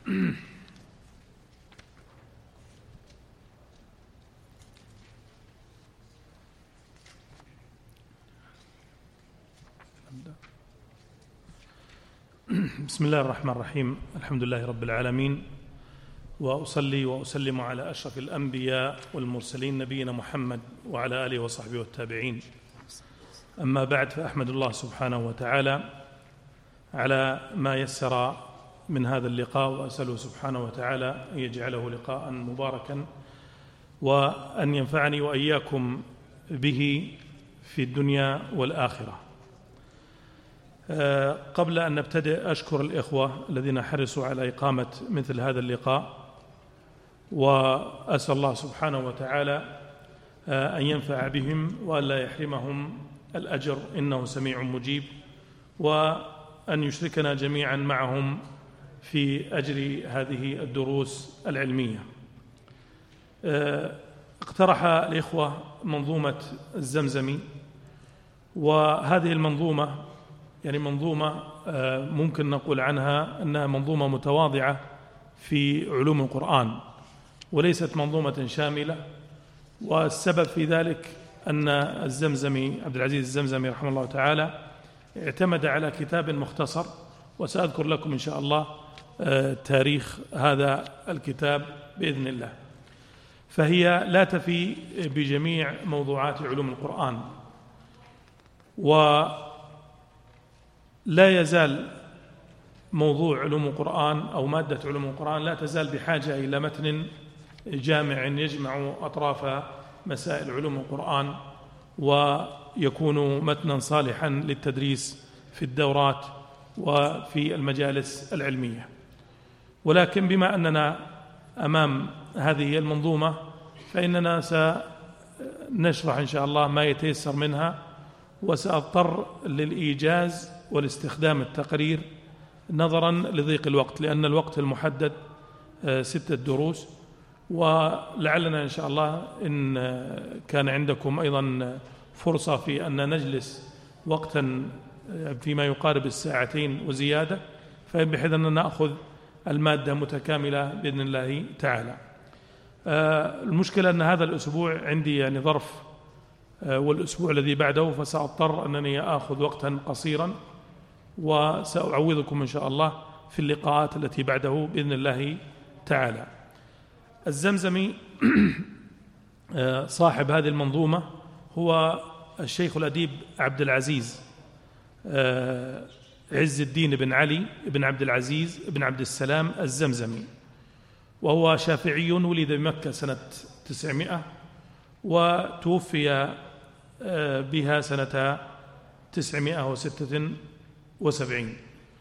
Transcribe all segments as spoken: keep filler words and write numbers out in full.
بسم الله الرحمن الرحيم. الحمد لله رب العالمين، وأصلي وأسلم على أشرف الأنبياء والمرسلين نبينا محمد وعلى آله وصحبه والتابعين. أما بعد، فأحمد الله سبحانه وتعالى على ما يسر من هذا اللقاء، وأسأله سبحانه وتعالى أن يجعله لقاء مباركا، وأن ينفعني وإياكم به في الدنيا والآخرة. قبل أن نبتدئ أشكر الإخوة الذين حرصوا على إقامة مثل هذا اللقاء، وأسأل الله سبحانه وتعالى أن ينفع بهم وأن لا يحرمهم الأجر، إنه سميع مجيب، وأن يشركنا جميعا معهم في أجر هذه الدروس العلمية. اقترح الإخوة منظومة الزمزمي، وهذه المنظومة يعني منظومة ممكن نقول عنها أنها منظومة متواضعة في علوم القرآن، وليست منظومة شاملة. والسبب في ذلك أن الزمزمي عبد العزيز الزمزمي رحمه الله تعالى اعتمد على كتاب مختصر، وسأذكر لكم إن شاء الله تاريخ هذا الكتاب بإذن الله. فهي لا تفي بجميع موضوعات علوم القرآن، و لا يزال موضوع علوم القرآن أو مادة علوم القرآن لا تزال بحاجة إلى متن جامع يجمع أطراف مسائل علوم القرآن، ويكون متنا صالحا للتدريس في الدورات وفي المجالس العلمية. ولكن بما أننا أمام هذه المنظومة، فإننا سنشرح إن شاء الله ما يتيسر منها، وسأضطر للإيجاز والاستخدام التقرير نظرا لضيق الوقت، لأن الوقت المحدد ستة دروس. ولعلنا إن شاء الله إن كان عندكم أيضا فرصة في أن نجلس وقتا فيما يقارب الساعتين وزيادة، فبحيث أننا نأخذ المادة متكاملة بإذن الله تعالى. المشكلة أن هذا الأسبوع عندي يعني ظرف، والأسبوع الذي بعده فسأضطر أنني آخذ وقتا قصيرا، وسأعوضكم إن شاء الله في اللقاءات التي بعده بإذن الله تعالى. الزمزمي صاحب هذه المنظومة هو الشيخ الأديب عبد العزيز عز الدين بن علي بن عبد العزيز بن عبد السلام الزمزمي، وهو شافعي، ولد بمكة سنة تسعمائة، وتوفي بها سنة تسعمائة وستة وسبعين.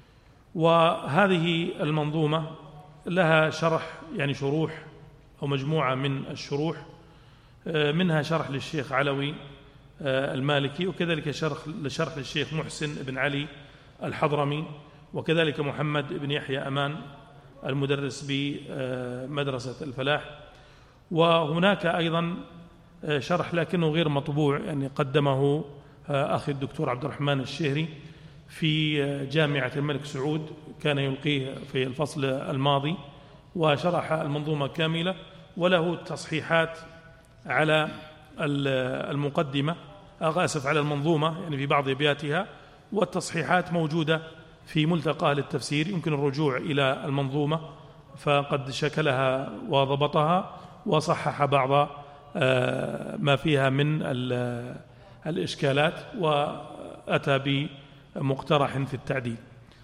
وهذه المنظومة لها شرح، يعني شروح أو مجموعة من الشروح، منها شرح للشيخ علوي المالكي، وكذلك شرح لشرح للشيخ محسن بن علي الحضرمي، وكذلك محمد بن يحيى أمان المدرس بمدرسة الفلاح. وهناك أيضا شرح لكنه غير مطبوع، يعني قدمه أخي الدكتور عبد الرحمن الشهري في جامعة الملك سعود، كان يلقيه في الفصل الماضي، وشرح المنظومة كاملة، وله تصحيحات على المقدمة، آسف على المنظومة يعني في بعض أبياتها، والتصحيحات موجودة في ملتقى أهل التفسير، يمكن الرجوع إلى المنظومة، فقد شكلها وضبطها وصحح بعض ما فيها من الإشكالات، وأتى بمقترح في التعديل.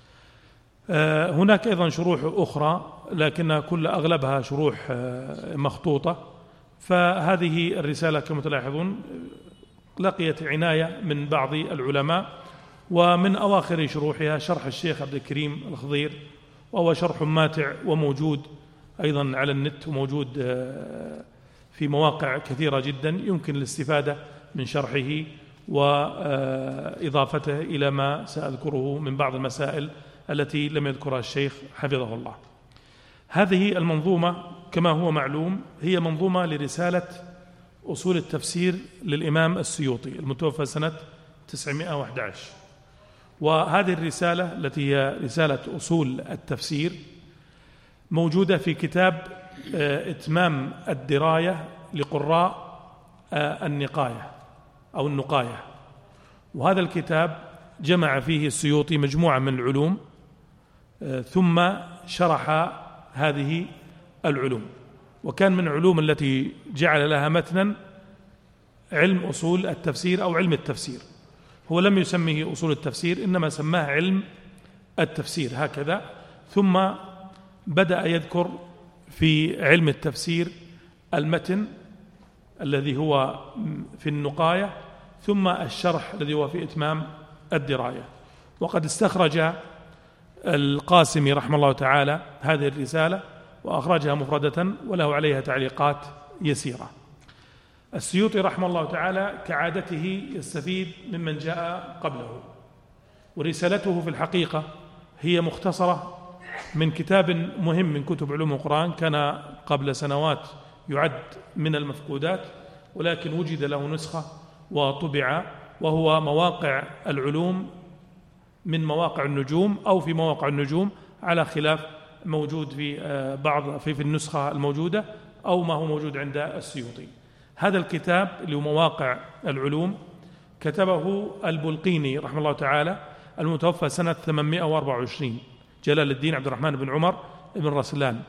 هناك أيضا شروح أخرى، لكن كل أغلبها شروح مخطوطة. فهذه الرسالة كما تلاحظون لقيت عناية من بعض العلماء، ومن أواخر شروحها شرح الشيخ عبد الكريم الخضير، وهو شرح ماتع وموجود أيضا على النت، وموجود في مواقع كثيرة جدا يمكن الاستفادة من شرحه وإضافته إلى ما سأذكره من بعض المسائل التي لم يذكرها الشيخ حفظه الله. هذه المنظومة كما هو معلوم هي منظومة لرسالة أصول التفسير للإمام السيوطي المتوفى سنة تسعمائة وأحد عشر. وهذه الرسالة التي هي رسالة أصول التفسير موجودة في كتاب إتمام الدراية لقراء النقاية أو النقاية. وهذا الكتاب جمع فيه السيوطي مجموعة من العلوم ثم شرح هذه العلوم. وكان من العلوم التي جعل لها متنا علم أصول التفسير أو علم التفسير. هو لم يسميه أصول التفسير، إنما سماه علم التفسير هكذا. ثم بدأ يذكر في علم التفسير المتن الذي هو في النقاية، ثم الشرح الذي هو في إتمام الدراية. وقد استخرج القاسمي رحمه الله تعالى هذه الرسالة وأخرجها مفردة وله عليها تعليقات يسيرة. السيوطي رحمه الله تعالى كعادته يستفيد ممن جاء قبله، ورسالته في الحقيقة هي مختصرة من كتاب مهم من كتب علوم القرآن، كان قبل سنوات يعد من المفقودات، ولكن وجد له نسخة وطبع، وهو مواقع العلوم من مواقع النجوم أو في مواقع النجوم، على خلاف موجود في بعض في في النسخة الموجودة أو ما هو موجود عند السيوطي. هذا الكتاب اللي هو مواقع العلوم كتبه البلقيني رحمه الله تعالى، المتوفى سنة ثمانمائة وأربعة وعشرين، جلال الدين عبد الرحمن بن عمر بن رسلان.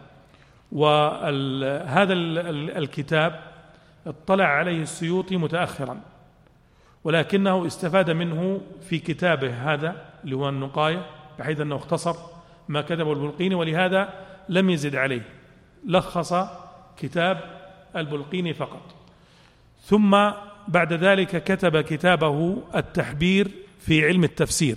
وهذا الكتاب اطلع عليه السيوطي متأخرا، ولكنه استفاد منه في كتابه هذا اللي هو النقاية، بحيث أنه اختصر ما كتبه البلقيني، ولهذا لم يزد عليه، لخص كتاب البلقيني فقط. ثم بعد ذلك كتب كتابه التحبير في علم التفسير،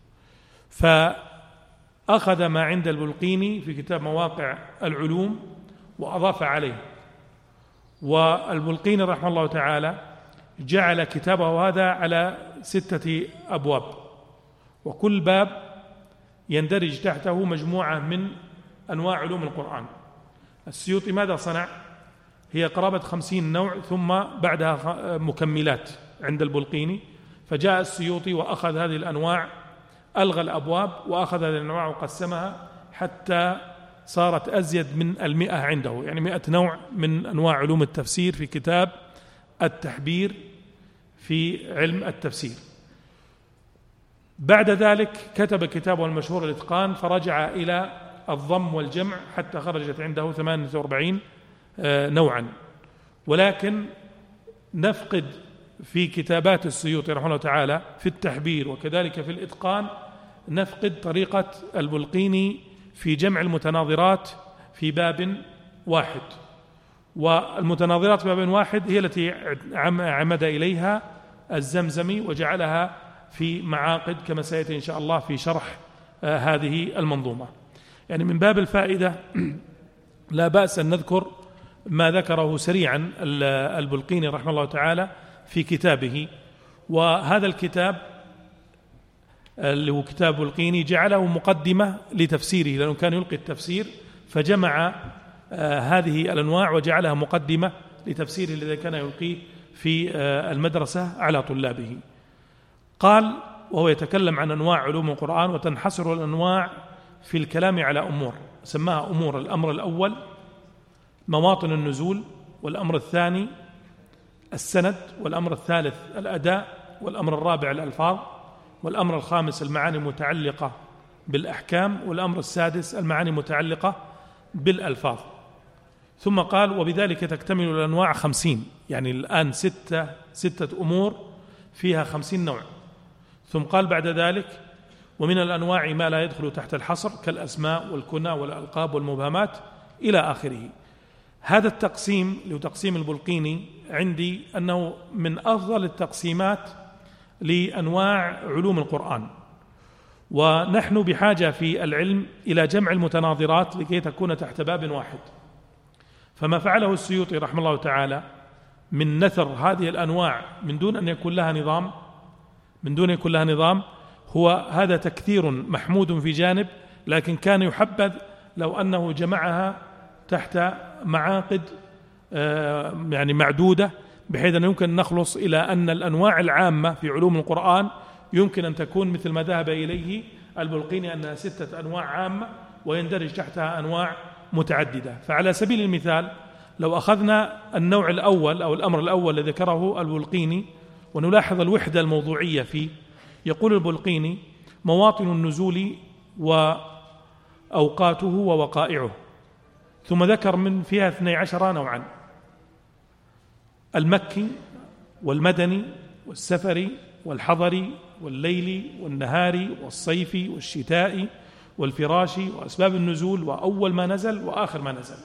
فأخذ ما عند البلقيني في كتاب مواقع العلوم وأضاف عليه. والبلقيني رحمه الله تعالى جعل كتابه هذا على ستة أبواب، وكل باب يندرج تحته مجموعة من أنواع علوم القرآن. السيوطي ماذا صنع؟ هي قرابة خمسين نوع، ثم بعدها مكملات عند البلقيني. فجاء السيوطي وأخذ هذه الأنواع، ألغى الأبواب وأخذ هذه الأنواع وقسمها حتى صارت أزيد من المئة عنده، يعني مئة نوع من أنواع علوم التفسير في كتاب التحبير في علم التفسير. بعد ذلك كتب كتابه المشهور الإتقان، فرجع إلى الضم والجمع حتى خرجت عنده ثمانية وأربعين نوعا. ولكن نفقد في كتابات السيوطي رحمه الله تعالى في التحبير وكذلك في الإتقان، نفقد طريقة البلقيني في جمع المتناظرات في باب واحد. والمتناظرات في باب واحد هي التي عمد إليها الزمزمي وجعلها في معاقد، كما سيأتي إن شاء الله في شرح هذه المنظومة. يعني من باب الفائدة لا بأس أن نذكر ما ذكره سريعا البلقيني رحمه الله تعالى في كتابه. وهذا الكتاب اللي هو كتاب بلقيني جعله مقدمة لتفسيره، لأنه كان يلقي التفسير، فجمع هذه الأنواع وجعلها مقدمة لتفسيره الذي كان يلقيه في المدرسة على طلابه. قال وهو يتكلم عن أنواع علوم القرآن، وتنحصر الأنواع في الكلام على أمور سماها أمور. الأمر الأول مواطن النزول، والأمر الثاني السند، والأمر الثالث الأداء، والأمر الرابع الألفاظ، والأمر الخامس المعاني المتعلقة بالأحكام، والأمر السادس المعاني المتعلقة بالألفاظ. ثم قال وبذلك تكتمل الأنواع خمسين، يعني الآن ستة, ستة أمور فيها خمسين نوع. ثم قال بعد ذلك ومن الأنواع ما لا يدخل تحت الحصر كالأسماء والكنى والألقاب والمبهمات إلى آخره. هذا التقسيم اللي هو تقسيم البلقيني عندي أنه من أفضل التقسيمات لأنواع علوم القرآن. ونحن بحاجة في العلم إلى جمع المتناظرات لكي تكون تحت باب واحد. فما فعله السيوطي رحمه الله تعالى من نثر هذه الأنواع من دون أن يكون لها نظام من دون أن يكون لها نظام هو هذا تكثير محمود في جانب، لكن كان يحبذ لو أنه جمعها تحت معاقد يعني معدودة، بحيث أن يمكن نخلص إلى أن الأنواع العامة في علوم القرآن يمكن أن تكون مثل ما ذهب إليه البلقيني، أنها ستة أنواع عامة ويندرج تحتها أنواع متعددة. فعلى سبيل المثال لو أخذنا النوع الأول أو الأمر الأول الذي ذكره البلقيني ونلاحظ الوحدة الموضوعية فيه، يقول البلقيني: مواطن النزول وأوقاته ووقائعه، ثم ذكر من فيها اثني عشر نوعا: المكي والمدني والسفري والحضري والليلي والنهاري والصيفي والشتائي والفراشي وأسباب النزول وأول ما نزل وآخر ما نزل.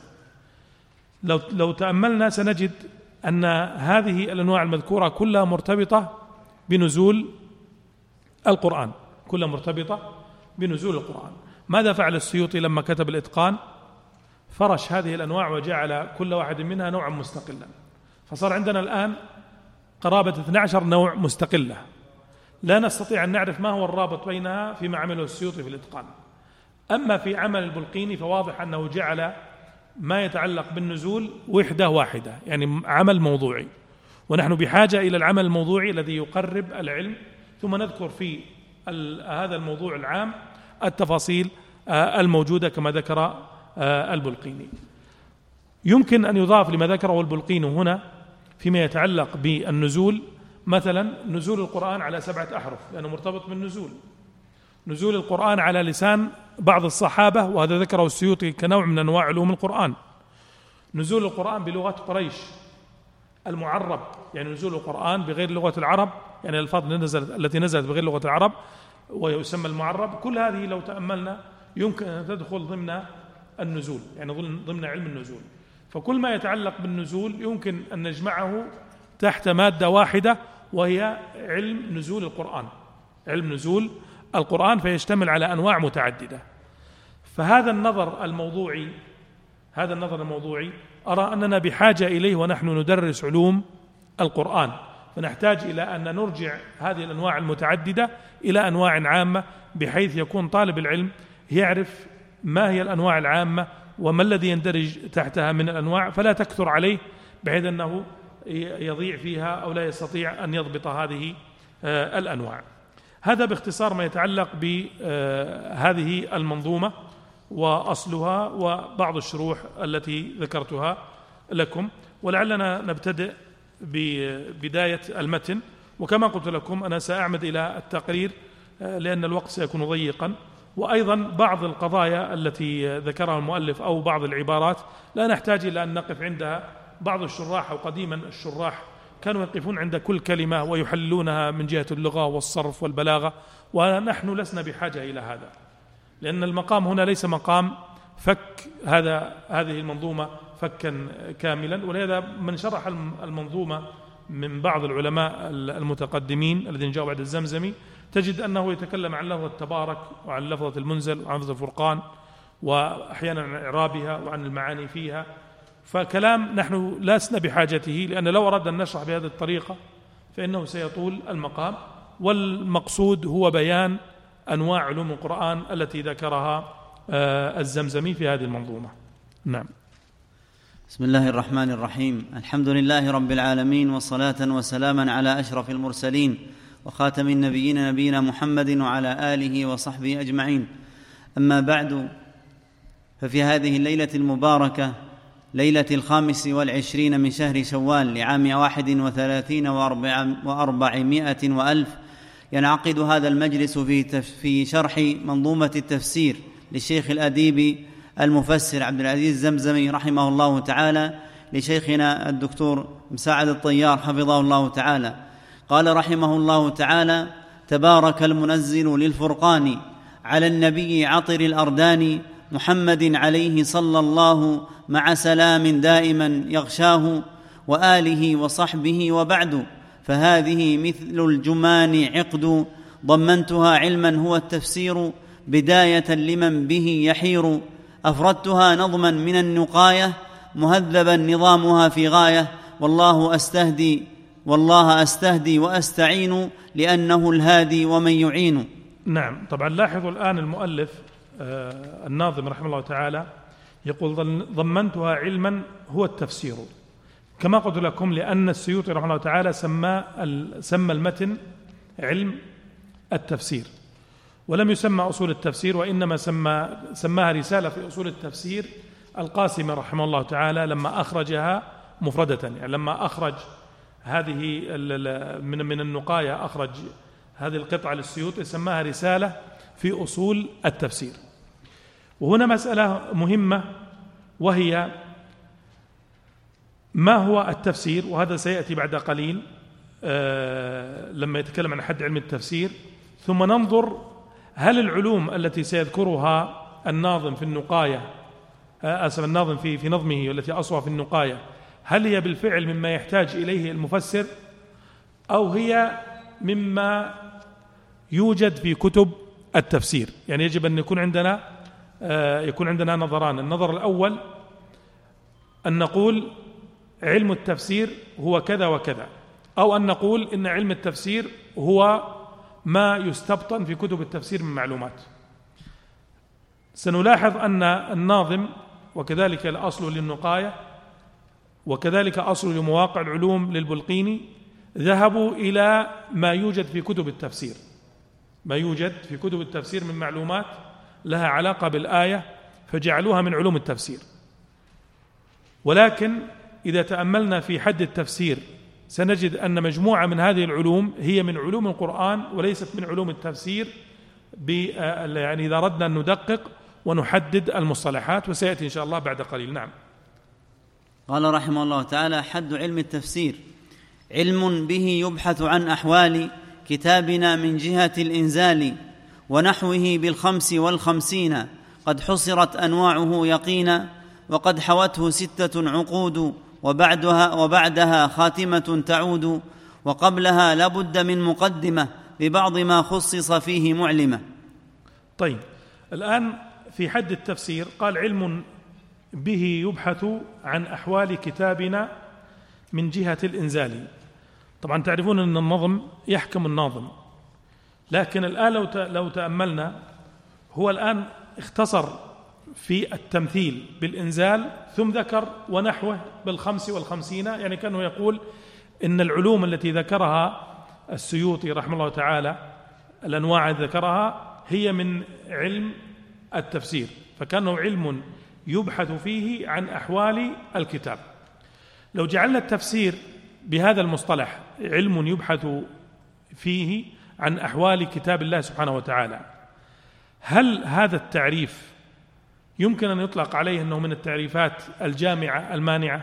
لو لو تأملنا سنجد أن هذه الأنواع المذكورة كلها مرتبطة بنزول القرآن، كلها مرتبطة بنزول القرآن. ماذا فعل السيوطي لما كتب الإتقان؟ فرش هذه الأنواع وجعل كل واحد منها نوعا مستقلا، فصار عندنا الآن قرابة اثني عشر نوع مستقلة لا نستطيع أن نعرف ما هو الرابط بينها فيما عمله السيوطي في الإتقان. أما في عمل البلقيني فواضح أنه جعل ما يتعلق بالنزول وحدة واحدة، يعني عمل موضوعي، ونحن بحاجة إلى العمل الموضوعي الذي يقرب العلم، ثم نذكر في هذا الموضوع العام التفاصيل الموجودة كما ذكر البلقيني. يمكن أن يضاف لما ذكره البلقيني هنا فيما يتعلق بالنزول، مثلا نزول القرآن على سبعة أحرف لأنه مرتبط بالنزول، نزول القرآن على لسان بعض الصحابة وهذا ذكره السيوطي كنوع من أنواع علوم القرآن، نزول القرآن بلغة قريش، المعرب يعني نزول القرآن بغير لغة العرب، يعني الألفاظ التي نزلت بغير لغة العرب ويسمى المعرب. كل هذه لو تأملنا يمكن أن تدخل ضمن النزول، يعني ضمن علم النزول. فكل ما يتعلق بالنزول يمكن أن نجمعه تحت مادة واحدة وهي علم نزول القرآن، علم نزول القرآن، فيشتمل على أنواع متعددة. فهذا النظر الموضوعي هذا النظر الموضوعي أرى أننا بحاجة إليه ونحن ندرس علوم القرآن، فنحتاج إلى أن نرجع هذه الأنواع المتعددة إلى أنواع عامة بحيث يكون طالب العلم يعرف ما هي الأنواع العامة وما الذي يندرج تحتها من الأنواع، فلا تكثر عليه بحيث أنه يضيع فيها أو لا يستطيع أن يضبط هذه الأنواع. هذا باختصار ما يتعلق بهذه المنظومة وأصلها وبعض الشروح التي ذكرتها لكم. ولعلنا نبتدئ ببداية المتن، وكما قلت لكم أنا سأعمد إلى التقرير لأن الوقت سيكون ضيقا، وأيضا بعض القضايا التي ذكرها المؤلف أو بعض العبارات لا نحتاج إلى أن نقف عندها. بعض الشراح أو قديما الشراح كانوا يقفون عند كل كلمة ويحلونها من جهة اللغة والصرف والبلاغة، ونحن لسنا بحاجة إلى هذا، لأن المقام هنا ليس مقام فك هذا هذه المنظومة فكا كاملا. ولهذا من شرح المنظومة من بعض العلماء المتقدمين الذين جاءوا بعد الزمزمي تجد أنه يتكلم عن لفظة تبارك وعن لفظة المنزل وعن لفظة الفرقان وأحيانا عن إعرابها وعن المعاني فيها، فكلام نحن لسنا بحاجته، لأن لو أردنا أن نشرح بهذه الطريقة فإنه سيطول المقام، والمقصود هو بيان أنواع علوم القرآن التي ذكرها الزمزمي في هذه المنظومة. نعم. بسم الله الرحمن الرحيم. الحمد لله رب العالمين، والصلاة وسلاما على أشرف المرسلين وخاتم النبيين نبينا محمد وعلى آله وصحبه أجمعين. أما بعد، ففي هذه الليلة المباركة ليلة الخامس والعشرين من شهر شوال لعام واحد وثلاثين وأربعمائة وألف ينعقد هذا المجلس في, في شرح منظومة التفسير للشيخ الأديب المفسر عبد العزيز الزمزمي رحمه الله تعالى لشيخنا الدكتور مساعد الطيار حفظه الله تعالى. قال رحمه الله تعالى: تبارك المنزل للفرقان على النبي عطر الأردان محمد عليه صلى الله مع سلام دائما يغشاه وآله وصحبه. وبعد، فهذه مثل الجمان عقد ضمنتها علما هو التفسير بداية لمن به يحير أفردتها نظما من النقاية مهذبا نظامها في غاية والله أستهدي والله أستهدي وأستعين لأنه الهادي ومن يعين. نعم. طبعا لاحظوا الآن المؤلف آه الناظم رحمه الله تعالى يقول ضمنتها علما هو التفسير، كما قلت لكم لأن السيوطي رحمه الله تعالى سمى سمى المتن علم التفسير ولم يسمى أصول التفسير، وإنما سمى سماها رسالة في أصول التفسير القاسمي رحمه الله تعالى لما أخرجها مفردة، يعني لما أخرج هذه من من النقايا، أخرج هذه القطعة للسيوطي سماها رسالة في أصول التفسير. وهنا مسألة مهمة، وهي ما هو التفسير؟ وهذا سيأتي بعد قليل آه لما يتكلم عن حد علم التفسير. ثم ننظر هل العلوم التي سيذكرها الناظم في النقاية آه أسف الناظم في في نظمه التي أصوى في النقاية، هل هي بالفعل مما يحتاج إليه المفسر، أو هي مما يوجد في كتب التفسير؟ يعني يجب أن يكون عندنا آه يكون عندنا نظران. النظر الأول أن نقول علم التفسير هو كذا وكذا، أو أن نقول إن علم التفسير هو ما يستبطن في كتب التفسير من معلومات. سنلاحظ أن الناظم وكذلك الأصل للنقاية وكذلك أصل لمواقع العلوم للبلقيني ذهبوا إلى ما يوجد في كتب التفسير، ما يوجد في كتب التفسير من معلومات لها علاقة بالآية، فجعلوها من علوم التفسير. ولكن إذا تأملنا في حد التفسير سنجد أن مجموعة من هذه العلوم هي من علوم القرآن وليست من علوم التفسير، يعني إذا أردنا أن ندقق ونحدد المصطلحات، وسيأتي إن شاء الله بعد قليل. نعم. قال رحمه الله تعالى: حد علم التفسير علم به يبحث عن أحوال كتابنا من جهة الإنزال، ونحوه بالخمس والخمسين قد حصرت أنواعه يقينا، وقد حوته ستة عقود وبعدها, وبعدها خاتمة تعود، وقبلها لابد من مقدمة ببعض ما خصص فيه معلمة. طيب، الآن في حد التفسير قال علم به يبحث عن أحوال كتابنا من جهة الإنزال. طبعا تعرفون أن النظم يحكم الناظم، لكن الآن لو لو تأملنا هو الآن اختصر في التمثيل بالإنزال ثم ذكر ونحوه بالخمس والخمسين، يعني كانه يقول إن العلوم التي ذكرها السيوطي رحمه الله تعالى، الأنواع التي ذكرها هي من علم التفسير، فكانه علم يبحث فيه عن أحوال الكتاب. لو جعلنا التفسير بهذا المصطلح علم يبحث فيه عن أحوال كتاب الله سبحانه وتعالى، هل هذا التعريف يمكن أن يطلق عليه أنه من التعريفات الجامعة المانعة؟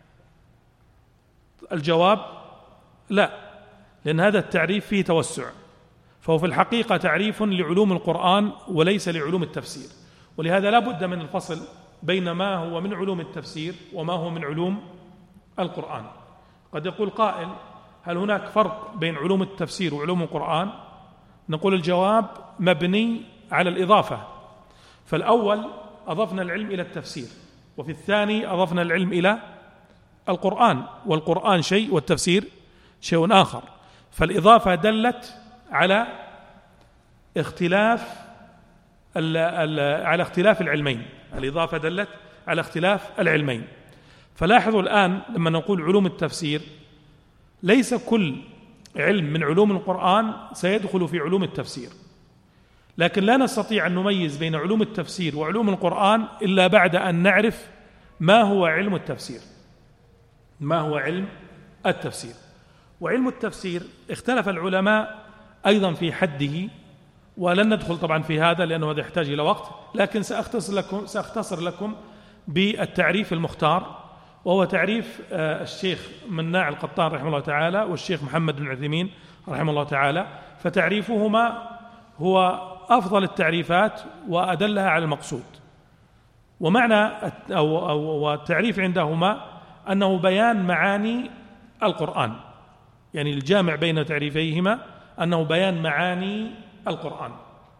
الجواب لا، لأن هذا التعريف فيه توسع، فهو في الحقيقة تعريف لعلوم القرآن وليس لعلوم التفسير، ولهذا لا بد من الفصل بين ما هو من علوم التفسير وما هو من علوم القرآن. قد يقول قائل: هل هناك فرق بين علوم التفسير وعلوم القرآن؟ نقول الجواب مبني على الإضافة، فالأول أضفنا العلم إلى التفسير، وفي الثاني أضفنا العلم إلى القرآن، والقرآن شيء والتفسير شيء آخر، فالإضافة دلت على اختلاف على اختلاف العلمين، الإضافة دلت على اختلاف العلمين. فلاحظوا الآن لما نقول علوم التفسير ليس كل علم من علوم القرآن سيدخل في علوم التفسير، لكن لا نستطيع أن نميز بين علوم التفسير وعلوم القرآن إلا بعد أن نعرف ما هو علم التفسير، ما هو علم التفسير. وعلم التفسير اختلف العلماء أيضا في حده، ولن ندخل طبعا في هذا لأنه هذا يحتاج إلى وقت، لكن سأختصر لكم, سأختصر لكم بالتعريف المختار، وهو تعريف الشيخ مناع القطان رحمه الله تعالى والشيخ محمد بن عثيمين رحمه الله تعالى، فتعريفهما هو أفضل التعريفات وأدلها على المقصود. ومعنى أو, أو التعريف عندهما أنه بيان معاني القرآن، يعني الجامع بين تعريفيهما أنه بيان معاني القرآن.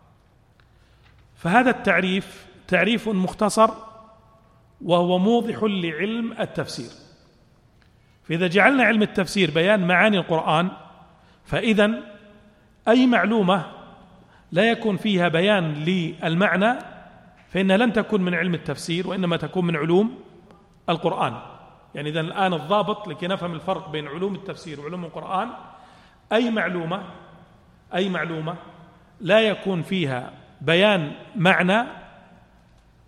فهذا التعريف تعريف مختصر وهو موضح لعلم التفسير. فإذا جعلنا علم التفسير بيان معاني القرآن، فإذن أي معلومة لا يكون فيها بيان للمعنى فإنها لن تكون من علم التفسير، وإنما تكون من علوم القرآن. يعني إذن الآن الضابط لكي نفهم الفرق بين علوم التفسير وعلوم القرآن: أي معلومة أي معلومة لا يكون فيها بيان معنى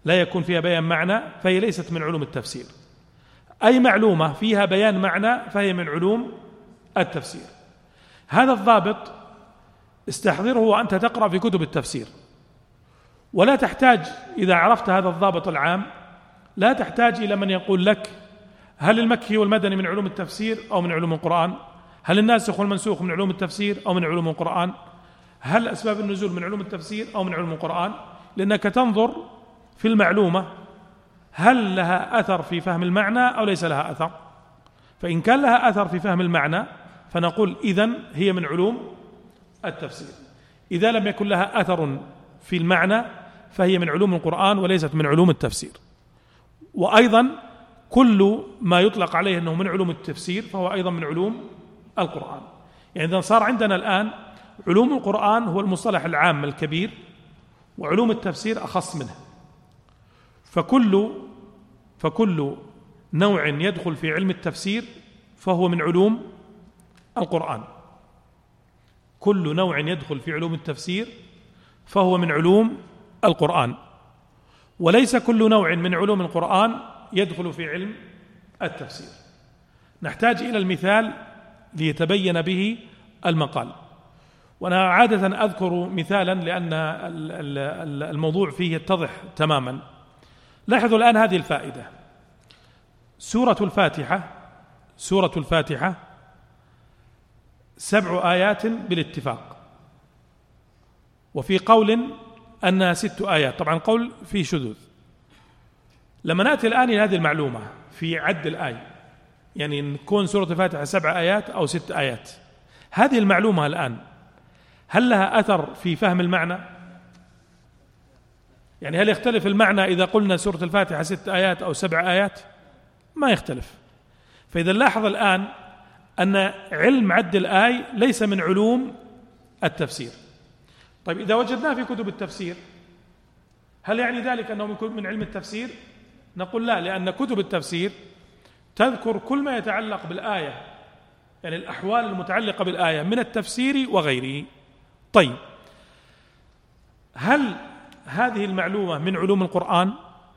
لا يكون فيها بيان معنى فهي ليست من علوم التفسير. أي معلومة فيها بيان معنى فهي من علوم التفسير. هذا الضابط استحضره وأنت تقرأ في كتب التفسير، ولا تحتاج إذا عرفت هذا الضابط العام لا تحتاج إلى من يقول لك هل المكي والمدني من علوم التفسير أو من علوم القرآن، هل الناسخ والمنسوخ من علوم التفسير أو من علوم القرآن، هل أسباب النزول من علوم التفسير أو من علوم القرآن، لأنك تنظر في المعلومة هل لها أثر في فهم المعنى أو ليس لها أثر. فإن كان لها أثر في فهم المعنى فنقول إذن هي من علوم التفسير. إذا لم يكن لها أثر في المعنى فهي من علوم القرآن وليست من علوم التفسير. وأيضا كل ما يطلق عليه أنه من علوم التفسير فهو أيضا من علوم القرآن. يعني إذا صار عندنا الآن علوم القرآن هو المصطلح العام الكبير، وعلوم التفسير أخص منه. فكل فكل نوع يدخل في علم التفسير فهو من علوم القرآن. كل نوع يدخل في علوم التفسير فهو من علوم القرآن، وليس كل نوع من علوم القرآن يدخل في علم التفسير. نحتاج إلى المثال ليتبين به المقال، وأنا عادة أذكر مثالا لأن الموضوع فيه يتضح تماما. لاحظوا الآن هذه الفائدة: سورة الفاتحة سورة الفاتحة سبع آيات بالاتفاق، وفي قول أنها ست آيات، طبعا قول فيه شذوذ. لما نأتي الآن إلى هذه المعلومة في عد الآية، يعني نكون سورة الفاتحة سبع آيات أو ست آيات، هذه المعلومة الآن هل لها أثر في فهم المعنى؟ يعني هل يختلف المعنى إذا قلنا سورة الفاتحة ست آيات أو سبع آيات؟ ما يختلف. فإذا نلاحظ الآن أن علم عد الآي ليس من علوم التفسير. طيب إذا وجدناه في كتب التفسير هل يعني ذلك أنه من علم التفسير؟ نقول لا، لأن كتب التفسير تذكر كل ما يتعلق بالآية، يعني الأحوال المتعلقة بالآية من التفسير وغيره. طيب هل هذه المعلومة من علوم القرآن؟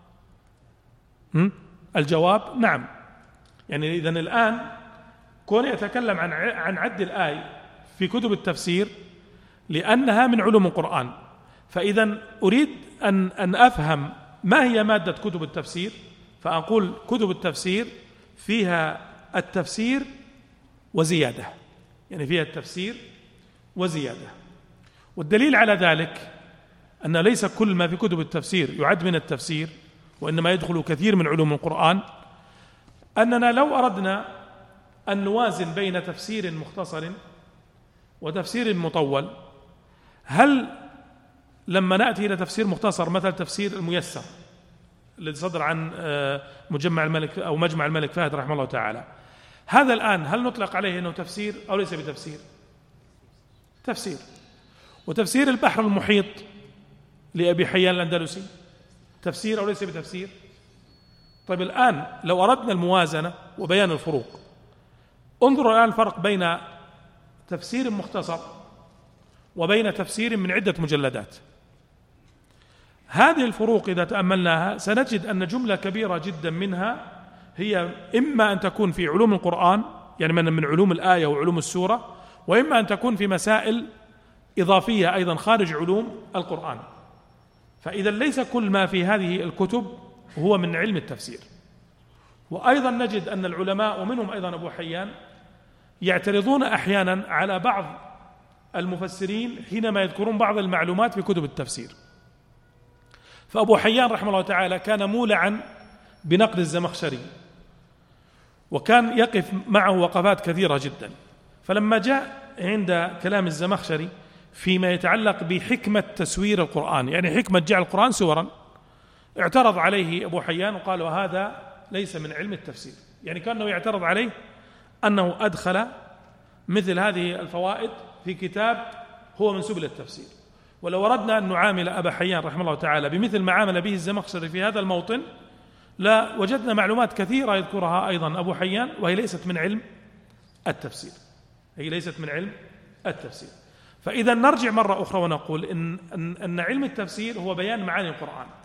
الجواب نعم. يعني إذن الآن كون يتكلم عن عن عد الآية في كتب التفسير لأنها من علوم القرآن، فإذا أريد أن أن أفهم ما هي مادة كتب التفسير، فأقول كتب التفسير فيها التفسير وزيادة، يعني فيها التفسير وزيادة. والدليل على ذلك أن ليس كل ما في كتب التفسير يعد من التفسير، وإنما يدخل كثير من علوم القرآن. أننا لو أردنا أن نوازن بين تفسير مختصر وتفسير مطول، هل لما نأتي إلى تفسير مختصر مثل تفسير الميسر الذي صدر عن مجمع الملك أو مجمع الملك فهد رحمه الله تعالى، هذا الآن هل نطلق عليه أنه تفسير أو ليس بتفسير؟ تفسير. وتفسير البحر المحيط لأبي حيان الأندلسي تفسير أو ليس بتفسير؟ طيب الآن لو أردنا الموازنة وبيان الفروق، انظروا الآن الفرق بين تفسير مختصر وبين تفسير من عدة مجلدات. هذه الفروق إذا تأملناها سنجد أن جملة كبيرة جدا منها هي إما أن تكون في علوم القرآن، يعني من علوم الآية وعلوم السورة، وإما أن تكون في مسائل إضافية أيضا خارج علوم القرآن. فإذا ليس كل ما في هذه الكتب هو من علم التفسير. وأيضا نجد أن العلماء ومنهم أيضا أبو حيان يعترضون أحيانا على بعض المفسرين حينما يذكرون بعض المعلومات في كتب التفسير. فأبو حيان رحمه الله تعالى كان مولعا بنقد الزمخشري، وكان يقف معه وقفات كثيرة جدا. فلما جاء عند كلام الزمخشري فيما يتعلق بحكمة تسوير القرآن، يعني حكمة جعل القرآن سورا، اعترض عليه أبو حيان وقال وهذا ليس من علم التفسير. يعني كأنه يعترض عليه أنه أدخل مثل هذه الفوائد في كتاب هو من سبل التفسير. ولو أردنا أن نعامل أبا حيان رحمه الله تعالى بمثل ما عامل به الزمخشري في هذا الموطن لا وجدنا معلومات كثيرة يذكرها أيضا أبو حيان وهي ليست من علم التفسير، هي ليست من علم التفسير. فإذا نرجع مرة أخرى ونقول إن, إن, أن علم التفسير هو بيان معاني القرآن.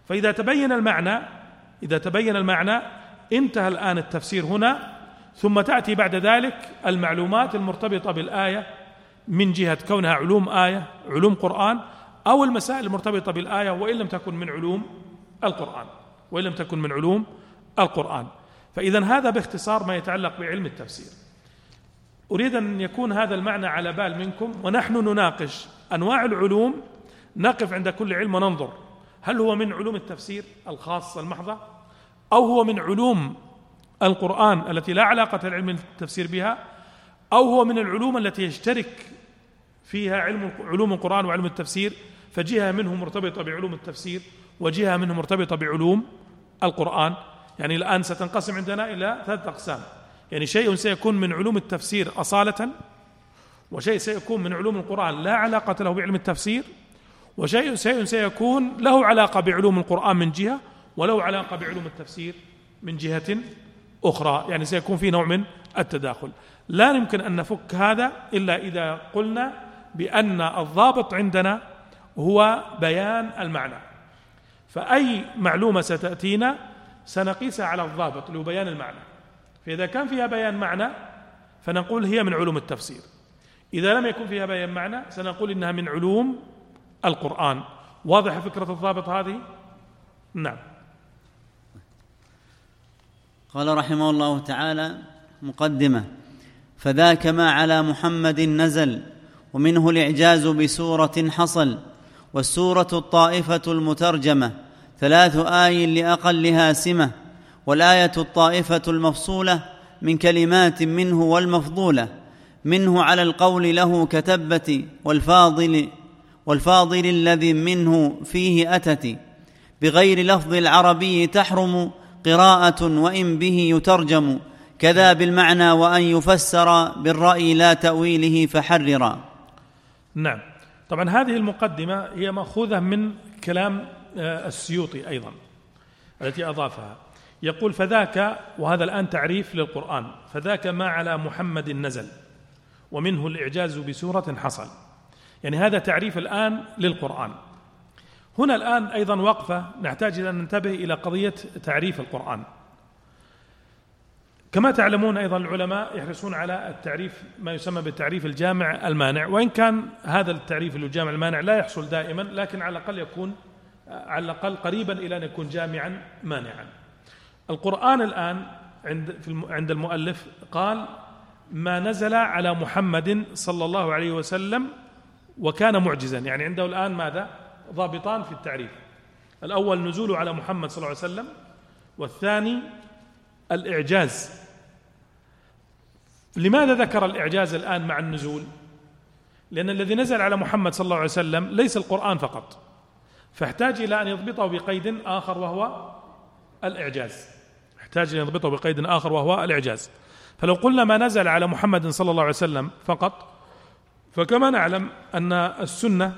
فإذا تبين المعنى إذا تبين المعنى انتهى الآن التفسير هنا، ثم تأتي بعد ذلك المعلومات المرتبطة بالآية من جهة كونها علوم آية، علوم قرآن، أو المسائل المرتبطة بالآية وإن لم تكن من علوم القرآن وإن لم تكن من علوم القرآن. فإذا هذا باختصار ما يتعلق بعلم التفسير. أريد أن يكون هذا المعنى على بال منكم، ونحن نناقش أنواع العلوم نقف عند كل علم وننظر هل هو من علوم التفسير الخاصة المحضة، أو هو من علوم القرآن التي لا علاقة لعلم التفسير بها، أو هو من العلوم التي يشترك فيها علم علوم القرآن وعلم التفسير، فجهة منه مرتبطة بعلوم التفسير وجهة منه مرتبطة بعلوم القرآن. يعني الآن ستنقسم عندنا إلى ثلاثة أقسام، يعني شيء سيكون من علوم التفسير أصالة، وشيء سيكون من علوم القرآن لا علاقة له بعلم التفسير، وشيء سيكون له علاقة بعلوم القرآن من جهة وله علاقة بعلوم التفسير من جهة أخرى، يعني سيكون في نوع من التداخل. لا يمكن أن نفك هذا إلا إذا قلنا بأن الضابط عندنا هو بيان المعنى، فأي معلومة ستأتينا سنقيسها على الضابط اللي هو بيان المعنى، فإذا كان فيها بيان معنى فنقول هي من علوم التفسير، إذا لم يكن فيها بيان معنى سنقول إنها من علوم القرآن. واضح فكرة الضابط هذه؟ نعم. قال رحمه الله تعالى مقدمة: فذاك ما على محمد نزل، ومنه الإعجاز بسورة حصل، والسورة الطائفة المترجمة ثلاث آي لأقلها سمة، والآية الطائفة المفصولة من كلمات منه والمفضولة، منه على القول له كتبت، والفاضل والفاضل الذي منه فيه أتت، بغير لفظ العربي تحرم قراءة وإن به يترجم، كذا بالمعنى وأن يفسر بالرأي لا تأويله فحررا. نعم، طبعا هذه المقدمة هي مأخوذة من كلام السيوطي أيضا التي أضافها. يقول: فذاك، وهذا الآن تعريف للقرآن، فذاك ما على محمد نزل ومنه الإعجاز بسورة حصل، يعني هذا تعريف الآن للقرآن. هنا الآن أيضا وقفة نحتاج أن ننتبه إلى قضية تعريف القرآن. كما تعلمون أيضا العلماء يحرصون على التعريف ما يسمى بالتعريف الجامع المانع، وإن كان هذا التعريف الجامع المانع لا يحصل دائما، لكن على الأقل يكون على الأقل قريبا إلى أن يكون جامعا مانعا. القرآن الآن عند عند المؤلف قال: ما نزل على محمد صلى الله عليه وسلم وكان معجزا، يعني عنده الآن ماذا؟ ضابطان في التعريف: الأول نزول على محمد صلى الله عليه وسلم، والثاني الإعجاز. لماذا ذكر الإعجاز الآن مع النزول؟ لأن الذي نزل على محمد صلى الله عليه وسلم ليس القرآن فقط، فاحتاج إلى أن يضبطه بقيد آخر وهو الإعجاز، احتاج أن يضبطه بقيد آخر وهو الإعجاز. فلو قلنا ما نزل على محمد صلى الله عليه وسلم فقط، فكما نعلم أن السنة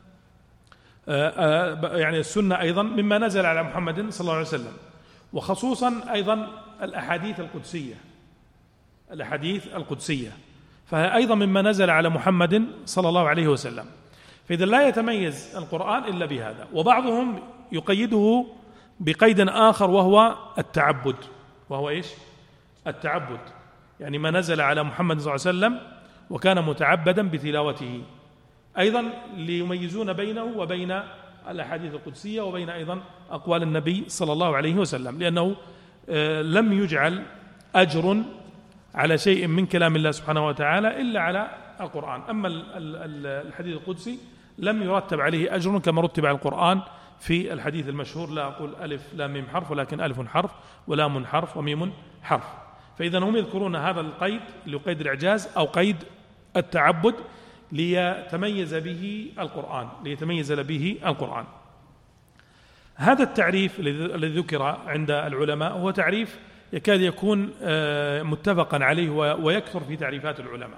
يعني السنة أيضا مما نزل على محمد صلى الله عليه وسلم، وخصوصا أيضا الأحاديث القدسية الأحاديث القدسية فهي أيضا مما نزل على محمد صلى الله عليه وسلم. فإذا لا يتميز القرآن إلا بهذا. وبعضهم يقيده بقيد آخر وهو التعبد، وهو إيش؟ التعبد، يعني ما نزل على محمد صلى الله عليه وسلم وكان متعبدا بتلاوته، أيضا ليميزون بينه وبين الأحاديث القدسية وبين أيضا أقوال النبي صلى الله عليه وسلم، لأنه لم يجعل أجر على شيء من كلام الله سبحانه وتعالى إلا على القرآن. أما الحديث القدسي لم يرتب عليه أجر كما رتب على القرآن في الحديث المشهور: لا أقول ألف لام ميم حرف، ولكن ألف حرف ولام حرف وميم حرف. فإذا هم يذكرون هذا القيد اللي هو قيد الإعجاز أو قيد التعبد ليتميز به القرآن ليتميز به القرآن. هذا التعريف الذي ذكر عند العلماء هو تعريف يكاد يكون متفقا عليه ويكثر في تعريفات العلماء.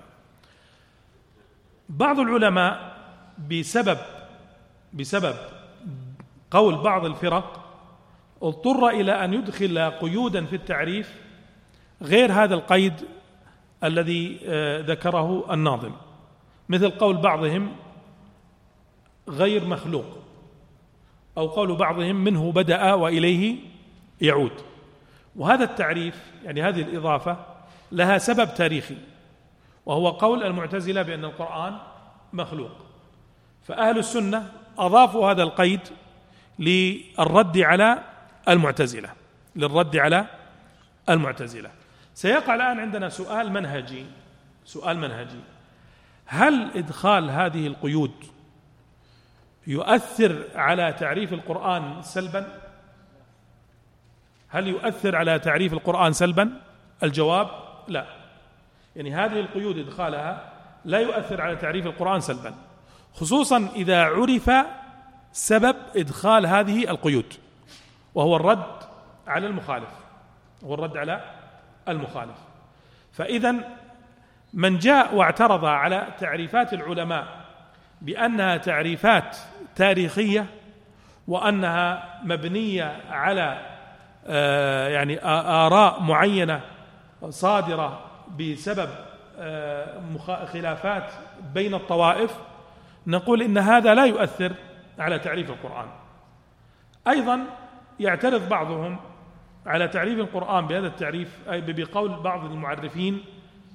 بعض العلماء بسبب بسبب قول بعض الفرق اضطر إلى أن يدخل قيودا في التعريف غير هذا القيد الذي ذكره الناظم، مثل قول بعضهم غير مخلوق، أو قول بعضهم منه بدأ وإليه يعود. وهذا التعريف يعني هذه الإضافة لها سبب تاريخي، وهو قول المعتزلة بأن القرآن مخلوق، فأهل السنة أضافوا هذا القيد للرد على المعتزلة للرد على المعتزلة. سيقع الآن عندنا سؤال منهجي سؤال منهجي هل إدخال هذه القيود يؤثر على تعريف القرآن سلبا؟ هل يؤثر على تعريف القرآن سلبا؟ الجواب لا. يعني هذه القيود إدخالها لا يؤثر على تعريف القرآن سلبا، خصوصا إذا عرف سبب إدخال هذه القيود، وهو الرد على المخالف هو الرد على المخالف. فإذا من جاء واعترض على تعريفات العلماء بأنها تعريفات تاريخية وأنها مبنية على آه يعني آراء معينة صادرة بسبب آه خلافات بين الطوائف، نقول إن هذا لا يؤثر على تعريف القرآن. أيضا يعترض بعضهم على تعريف القرآن بهذا التعريف أي بقول بعض المعرفين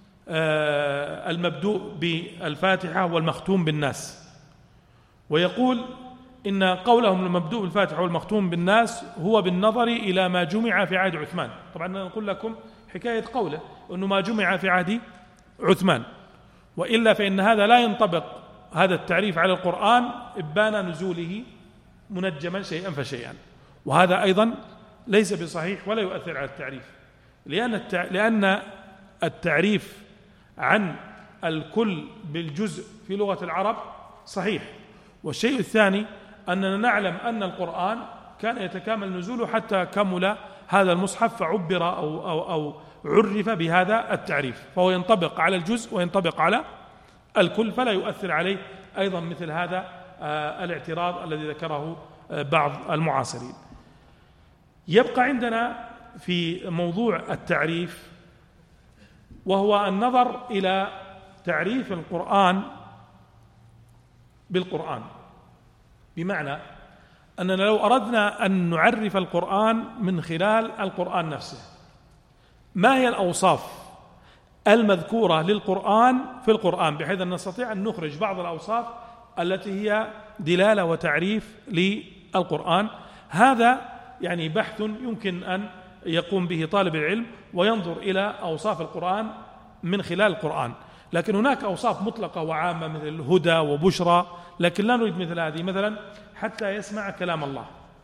آه المبدوء بالفاتحة والمختوم بالناس، ويقول إن قولهم المبدوء بالفاتحة والمختوم بالناس هو بالنظر إلى ما جمع في عهد عثمان. طبعا نقول لكم حكاية قوله أنه ما جمع في عهد عثمان، وإلا فإن هذا لا ينطبق هذا التعريف على القرآن إبان نزوله منجما شيئا فشيئا، وهذا أيضا ليس بصحيح ولا يؤثر على التعريف، لأن التع... لأن التعريف عن الكل بالجزء في لغة العرب صحيح. والشيء الثاني أننا نعلم أن القرآن كان يتكامل نزوله حتى كمل هذا المصحف فعبر أو, أو, أو عرف بهذا التعريف، فهو ينطبق على الجزء وينطبق على الكل، فلا يؤثر عليه أيضا مثل هذا آه الاعتراض الذي ذكره آه بعض المعاصرين. يبقى عندنا في موضوع التعريف وهو النظر إلى تعريف القرآن بالقرآن، بمعنى أننا لو أردنا أن نعرف القرآن من خلال القرآن نفسه، ما هي الأوصاف المذكورة للقرآن في القرآن، بحيث أن نستطيع أن نخرج بعض الأوصاف التي هي دلالة وتعريف للقرآن. هذا يعني بحث يمكن أن يقوم به طالب العلم وينظر إلى أوصاف القرآن من خلال القرآن. لكن هناك أوصاف مطلقة وعامة مثل الهدى وبشرى، لكن لا نريد مثل هذه، مثلا حتى يسمع كلام الله،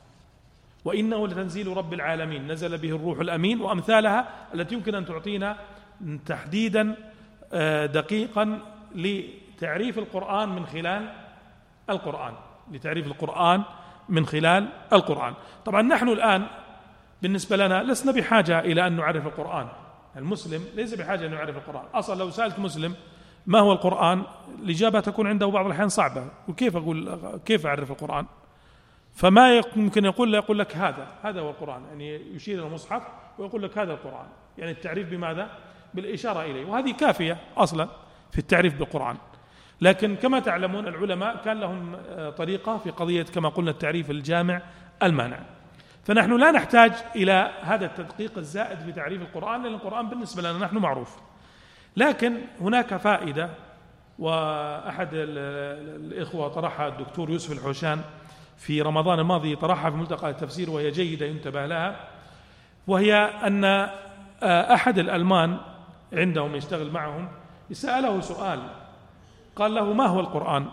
وإنه لتنزيل رب العالمين نزل به الروح الأمين، وأمثالها التي يمكن أن تعطينا تحديدا دقيقا لتعريف القرآن من خلال القرآن لتعريف القرآن من خلال القرآن. طبعا نحن الآن بالنسبة لنا لسنا بحاجة إلى أن نعرف القرآن، المسلم ليس بحاجة أن يعرف القرآن أصلا. لو سألت مسلم ما هو القرآن الإجابة تكون عنده بعض الأحيان صعبة، وكيف أقول كيف أعرف القرآن؟ فما يمكن يقول يقول لك هذا هذا هو القرآن، يعني يشير إلى المصحف ويقول لك هذا القرآن، يعني التعريف بماذا؟ بالإشارة إليه، وهذه كافية أصلا في التعريف بالقرآن. لكن كما تعلمون العلماء كان لهم طريقة في قضية كما قلنا التعريف الجامع المانع، فنحن لا نحتاج إلى هذا التدقيق الزائد في تعريف القرآن، لأن القرآن بالنسبة لنا نحن معروف. لكن هناك فائدة، وأحد الإخوة طرحها الدكتور يوسف الحوشان في رمضان الماضي، طرحها في ملتقى التفسير وهي جيدة ينتبه لها، وهي أن أحد الألمان عندهم يشتغل معهم سأله سؤال، قال له ما هو القرآن؟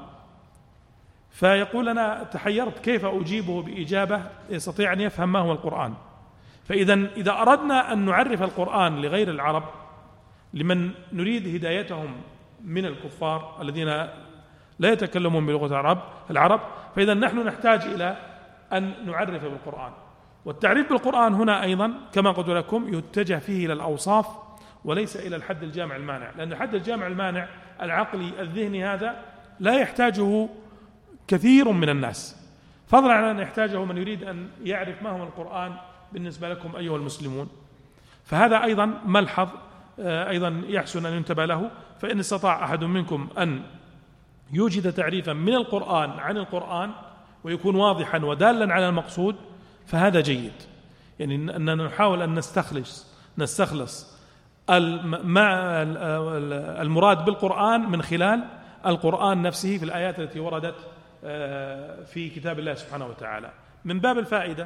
فيقول أنا تحيرت كيف أجيبه بإجابة يستطيع أن يفهم ما هو القرآن. فإذا إذا أردنا أن نعرف القرآن لغير العرب، لمن نريد هدايتهم من الكفار الذين لا يتكلمون بلغة العرب العرب فإذا نحن نحتاج إلى أن نعرف بالقرآن. والتعريف بالقرآن هنا أيضا كما قلت لكم يتجه فيه إلى الأوصاف وليس إلى الحد الجامع المانع، لأن الحد الجامع المانع العقلي الذهني هذا لا يحتاجه كثير من الناس، فضلا عن أن يحتاجه من يريد أن يعرف ما هو القرآن بالنسبة لكم أيها المسلمون. فهذا أيضا ملحظ أيضا يحسن أن ينتبه له. فإن استطاع أحد منكم أن يوجد تعريفا من القرآن عن القرآن ويكون واضحا ودالا على المقصود فهذا جيد. يعني أننا نحاول أن نستخلص نستخلص المراد بالقرآن من خلال القرآن نفسه في الآيات التي وردت في كتاب الله سبحانه وتعالى. من باب الفائدة،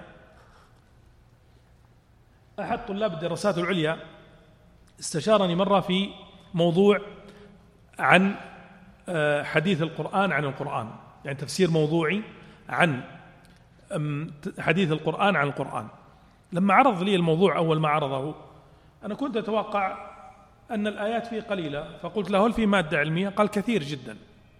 أحد طلاب الدراسات العليا استشارني مرة في موضوع عن حديث القرآن عن القرآن، يعني تفسير موضوعي عن حديث القرآن عن القرآن. لما عرض لي الموضوع أول ما عرضه أنا كنت أتوقع أن الآيات فيه قليلة، فقلت له هل في مادة علمية؟ قال كثير جدا.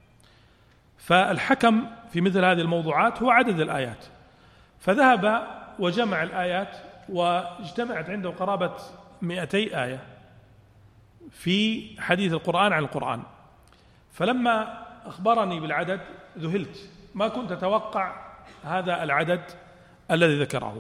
فالحكم في مثل هذه الموضوعات هو عدد الآيات، فذهب وجمع الآيات واجتمعت عنده قرابة مئتي آية في حديث القرآن عن القرآن. فلما أخبرني بالعدد ذهلت، ما كنت أتوقع هذا العدد الذي ذكره.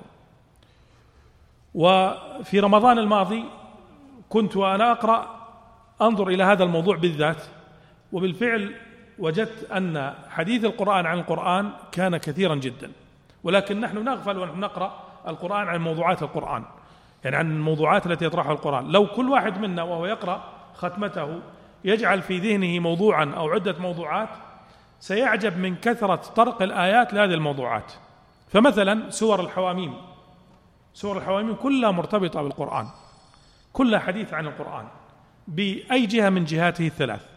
وفي رمضان الماضي كنت وأنا أقرأ أنظر إلى هذا الموضوع بالذات، وبالفعل وجدت أن حديث القرآن عن القرآن كان كثيرا جدا، ولكن نحن نغفل ونحن نقرأ القرآن عن موضوعات القرآن، يعني عن الموضوعات التي يطرحها القرآن. لو كل واحد منا وهو يقرأ ختمته يجعل في ذهنه موضوعا أو عدة موضوعات سيعجب من كثرة طرق الآيات لهذه الموضوعات. فمثلا سور الحواميم، سور الحواميم كلها مرتبطة بالقرآن، كلها حديث عن القرآن بأي جهة من جهاته الثلاث: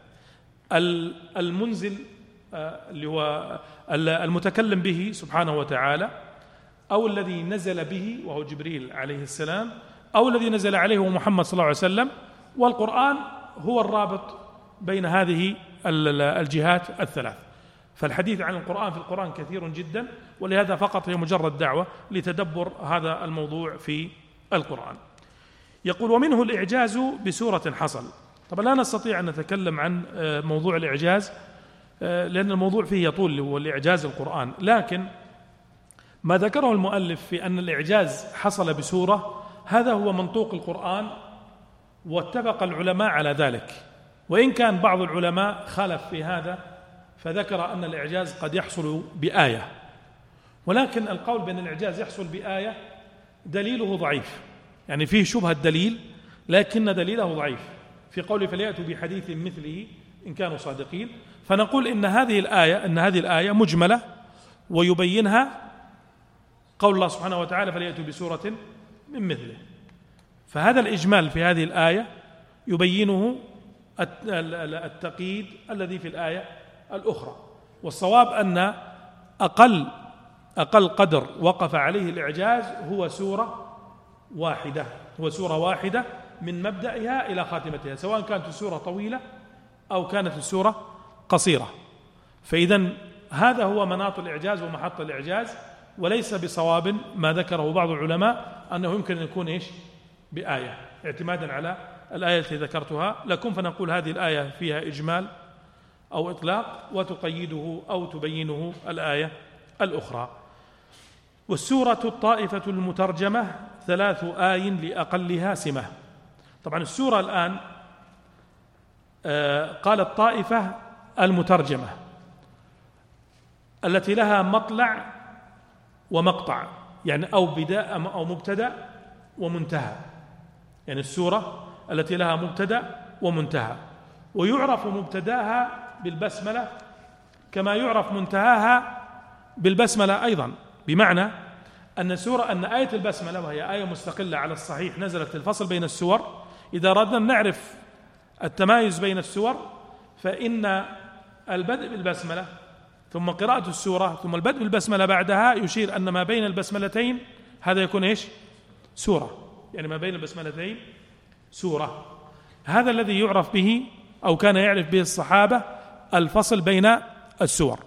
المنزل اللي هو المتكلم به سبحانه وتعالى، أو الذي نزل به وهو جبريل عليه السلام، أو الذي نزل عليه هو محمد صلى الله عليه وسلم، والقرآن هو الرابط بين هذه الجهات الثلاث. فالحديث عن القرآن في القرآن كثير جدا، ولهذا فقط هي مجرد دعوة لتدبر هذا الموضوع في القرآن. يقول: ومنه الإعجاز بسورة حصل. طبعا لا نستطيع أن نتكلم عن موضوع الإعجاز لأن الموضوع فيه يطول، هو الإعجاز القرآن، لكن ما ذكره المؤلف في أن الإعجاز حصل بسورة هذا هو منطوق القرآن، واتفق العلماء على ذلك، وإن كان بعض العلماء خالف في هذا فذكر أن الإعجاز قد يحصل بآية، ولكن القول بأن الإعجاز يحصل بآية دليله ضعيف، يعني فيه شبهة دليل لكن دليله ضعيف، في قوله فليأتوا بحديث مثله إن كانوا صادقين. فنقول إن هذه الآية أن هذه الآية مجملة، ويبينها قول الله سبحانه وتعالى فليأتوا بسورة من مثله. فهذا الإجمال في هذه الآية يبينه التقييد الذي في الآية الأخرى، والصواب أن أقل أقل قدر وقف عليه الإعجاز هو سورة واحدة، هو سورة واحدة من مبدأها إلى خاتمتها، سواء كانت السورة طويلة أو كانت السورة قصيرة. فإذن هذا هو مناط الإعجاز ومحط الإعجاز، وليس بصواب ما ذكره بعض العلماء أنه يمكن أن يكون إيش بآية، اعتمادا على الآية التي ذكرتها لكم. فنقول هذه الآية فيها إجمال أو إطلاق، وتقيده أو تبينه الآية الأخرى. والسورة الطائفة المترجمة ثلاث آي لأقلها سمة. طبعا السورة الآن آه قال الطائفة المترجمة التي لها مطلع ومقطع، يعني أو بداء أو مبتدأ ومنتهى، يعني السورة التي لها مبتدأ ومنتهى، ويعرف مبتداها بالبسملة كما يعرف منتهاها بالبسملة أيضا، بمعنى أن سورة أن آية البسملة وهي آية مستقلة على الصحيح نزلت الفصل بين السور، إذا أردنا نعرف التمايز بين السور فإن البدء بالبسملة ثم قراءة السورة ثم البدء بالبسملة بعدها يشير أن ما بين البسملتين هذا يكون إيش سورة، يعني ما بين البسملتين سورة. هذا الذي يعرف به أو كان يعرف به الصحابة الفصل بين السور.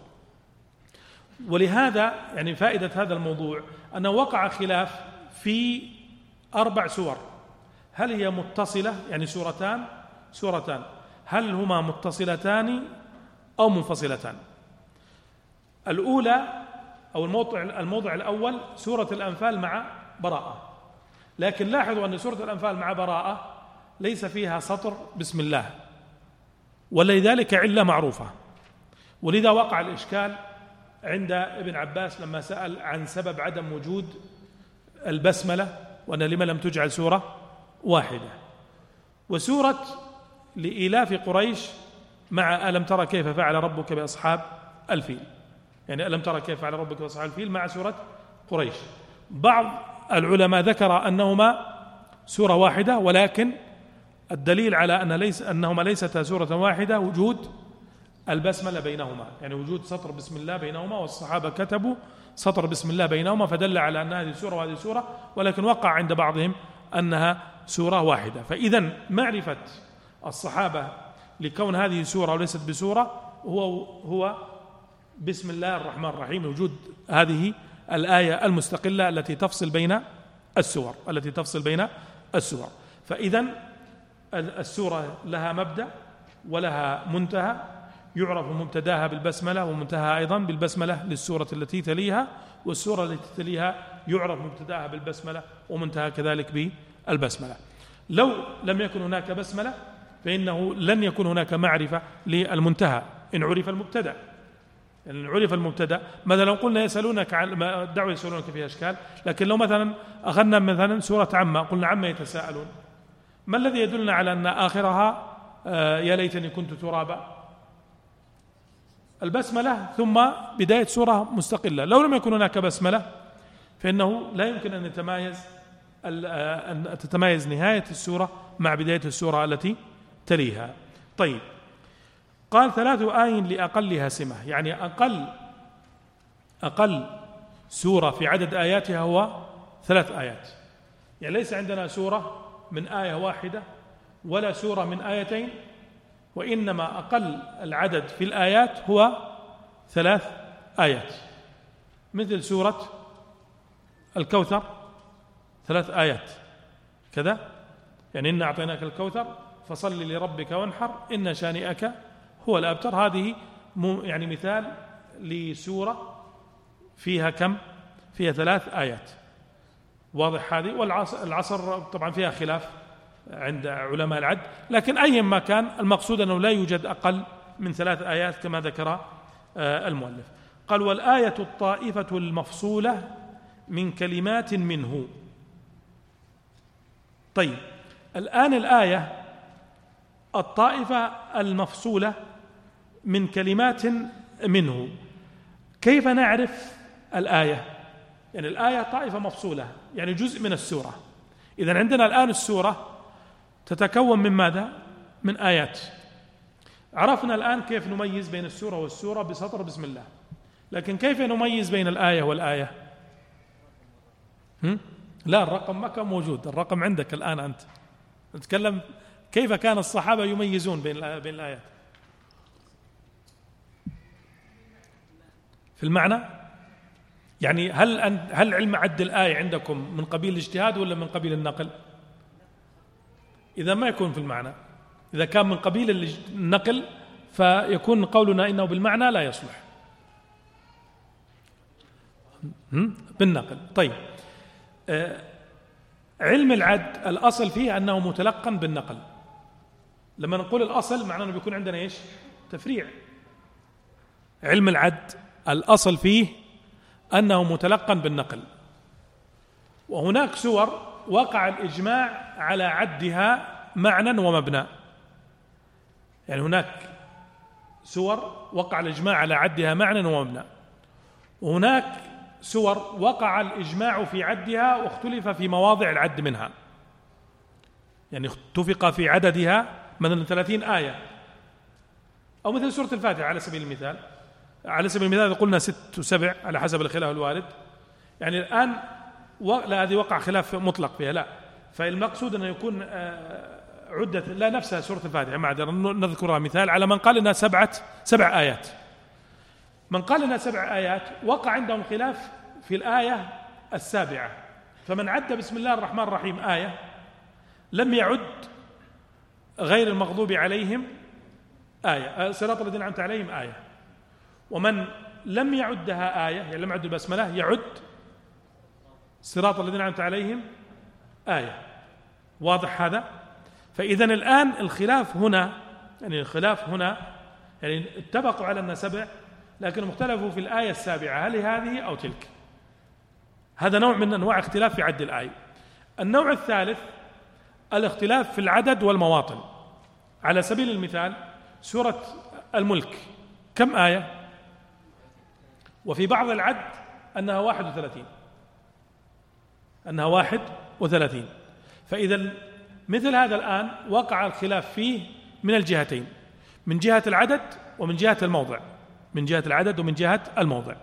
ولهذا يعني فائدة هذا الموضوع أنه وقع خلاف في أربع سور، هل هي متصلة يعني سورتان سورتان هل هما متصلتان أو منفصلتان؟ الأولى أو الموضع, الموضع الأول سورة الأنفال مع براءة، لكن لاحظوا أن سورة الأنفال مع براءة ليس فيها سطر بسم الله، ولذلك علة معروفة، ولذا وقع الإشكال عند ابن عباس لما سأل عن سبب عدم وجود البسملة وأن لما لم تجعل سورة واحدة. وسورة لإيلاف قريش مع ألم ترى كيف فعل ربك بأصحاب الفيل، يعني ألم ترى كيف فعل ربك بأصحاب الفيل مع سورة قريش. بعض العلماء ذكر أنهما سورة واحدة، ولكن الدليل على أن ليس أنهما ليستا سورة واحدة وجود البسملة بينهما، يعني وجود سطر بسم الله بينهما، والصحابة كتبوا سطر بسم الله بينهما، فدل على أن هذه سورة وهذه سورة، ولكن وقع عند بعضهم أنها سورة واحدة. فإذا معرفة الصحابة لكون هذه سورة وليست بسورة هو هو بسم الله الرحمن الرحيم، وجود هذه الآية المستقلة التي تفصل بين السور التي تفصل بين السور. فإذا السورة لها مبدأ ولها منتهى، يعرف مبتداها بالبسملة ومنتهى أيضا بالبسملة للسورة التي تليها، والسورة التي تليها يعرف مبتداها بالبسملة ومنتهى كذلك بالبسملة. لو لم يكن هناك بسملة فإنه لن يكون هناك معرفة للمنتهى إن عرف المبتدأ. يعني إن عرف المبتدأ، مثلا لو قلنا يسألونك عن الدعوة يسألونك فيها أشكال، لكن لو مثلا أخذنا مثلا سورة عما قلنا عما يتساءلون، ما الذي يدلنا على أن آخرها آه يا ليتني كنت ترابا؟ البسملة ثم بداية سورة مستقلة. لو لم يكن هناك بسملة فإنه لا يمكن أن يتمايز أن تتمايز نهاية السورة مع بداية السورة التي تليها. طيب، قال ثلاث آي لأقلها سمة، يعني أقل أقل سورة في عدد آياتها هو ثلاث آيات. يعني ليس عندنا سورة من آية واحدة ولا سورة من آيتين، وإنما أقل العدد في الآيات هو ثلاث آيات، مثل سورة الكوثر ثلاث آيات كذا، يعني إنا أعطيناك الكوثر فصل لربك وانحر إن شانئك هو الأبتر. هذه يعني مثال لسورة فيها كم؟ فيها ثلاث آيات، واضح هذه. والعصر طبعا فيها خلاف عند علماء العد، لكن أيا ما كان المقصود أنه لا يوجد أقل من ثلاث آيات كما ذكر المؤلف. قال والآية الطائفة المفصولة من كلمات منه. طيب، الآن الآية الطائفة المفصولة من كلمات منه، كيف نعرف الآية؟ يعني الآية طائفة مفصولة، يعني جزء من السورة. إذن عندنا الآن السورة تتكون من ماذا؟ من آيات. عرفنا الآن كيف نميز بين السورة والسورة بسطر بسم الله، لكن كيف نميز بين الآية والآية؟ هم؟ لا، الرقم ما كان موجود، الرقم عندك الآن أنت. نتكلم كيف كان الصحابة يميزون بين بين الآيات في المعنى. يعني هل هل علم عد الآية عندكم من قبيل الاجتهاد ولا من قبيل النقل؟ إذا ما يكون في المعنى، إذا كان من قبيل النقل فيكون قولنا إنه بالمعنى لا يصلح بالنقل. طيب، آه علم العد الأصل فيه أنه متلقن بالنقل. لما نقول الأصل معناه أنه بيكون عندنا إيش؟ تفريع. علم العد الأصل فيه أنه متلقن بالنقل، وهناك سور وقع الإجماع على عدها معنى ومبنى. يعني هناك سور وقع الإجماع على عدها معنى ومبنى، وهناك سور وقع الإجماع في عدها واختلف في مواضع العد منها. يعني اتفق في عددها مثلا ثلاثين آية، أو مثل سورة الفاتحة على سبيل المثال. على سبيل المثال قلنا ست وسبع على حسب الخلاف الوارد. يعني الآن لا، هذه وقع خلاف مطلق فيها، لا. فالمقصود أن يكون عدة لا نفسها سورة الفاتحة، معذرة نذكرها مثال على من قال إنها سبعة سبع آيات. من قال إنها سبع آيات وقع عندهم خلاف في الآية السابعة، فمن عد بسم الله الرحمن الرحيم آية لم يعد غير المغضوب عليهم آية، صراط الذين أنعمت عليهم آية. ومن لم يعدها آية، يعني لم يعد البسملة، يعد صراط الذين أنعمت عليهم آية. واضح هذا؟ فإذن الآن الخلاف هنا، يعني الخلاف هنا يعني اتفقوا على أن سبع، لكن اختلفوا في الآية السابعة هل هذه أو تلك. هذا نوع من أنواع اختلاف في عد الآية. النوع الثالث الاختلاف في العدد والمواطن. على سبيل المثال سورة الملك كم آية؟ وفي بعض العد أنها واحد وثلاثين أنها واحد وثلاثين فإذا مثل هذا الآن وقع الخلاف فيه من الجهتين، من جهة العدد ومن جهة الموضع من جهة العدد ومن جهة الموضع.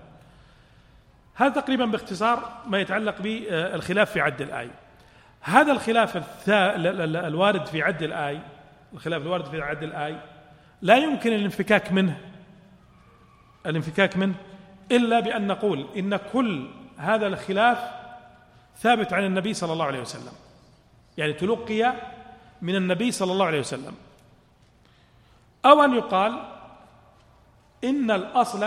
هذا تقريبا باختصار ما يتعلق بالخلاف في عد الآية. هذا الخلاف الوارد في عد الآية الخلاف الوارد في عد الآية لا يمكن الانفكاك منه الانفكاك منه إلا بأن نقول إن كل هذا الخلاف ثابت عن النبي صلى الله عليه وسلم، يعني تلقي من النبي صلى الله عليه وسلم، أو أن يقال إن الأصل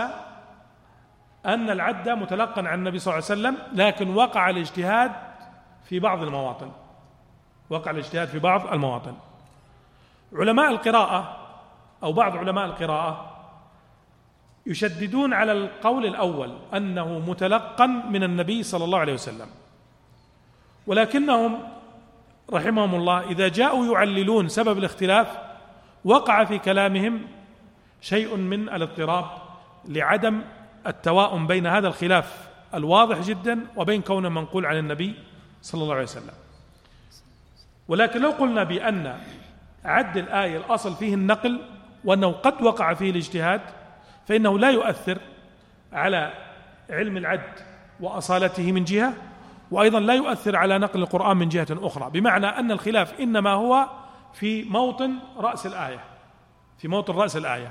أن العد متلقى عن النبي صلى الله عليه وسلم، لكن وقع الاجتهاد في بعض المواطن وقع الاجتهاد في بعض المواطن. علماء القراءة أو بعض علماء القراءة يشددون على القول الأول أنه متلقى من النبي صلى الله عليه وسلم، ولكنهم رحمهم الله إذا جاءوا يعللون سبب الاختلاف وقع في كلامهم شيء من الاضطراب لعدم التواؤم بين هذا الخلاف الواضح جدا وبين كونه منقول عن النبي صلى الله عليه وسلم. ولكن لو قلنا بأن عد الآية الأصل فيه النقل وأنه قد وقع فيه الاجتهاد فإنه لا يؤثر على علم العد وأصالته من جهة، وأيضا لا يؤثر على نقل القرآن من جهة أخرى، بمعنى أن الخلاف إنما هو في موطن رأس الآية في موطن رأس الآية.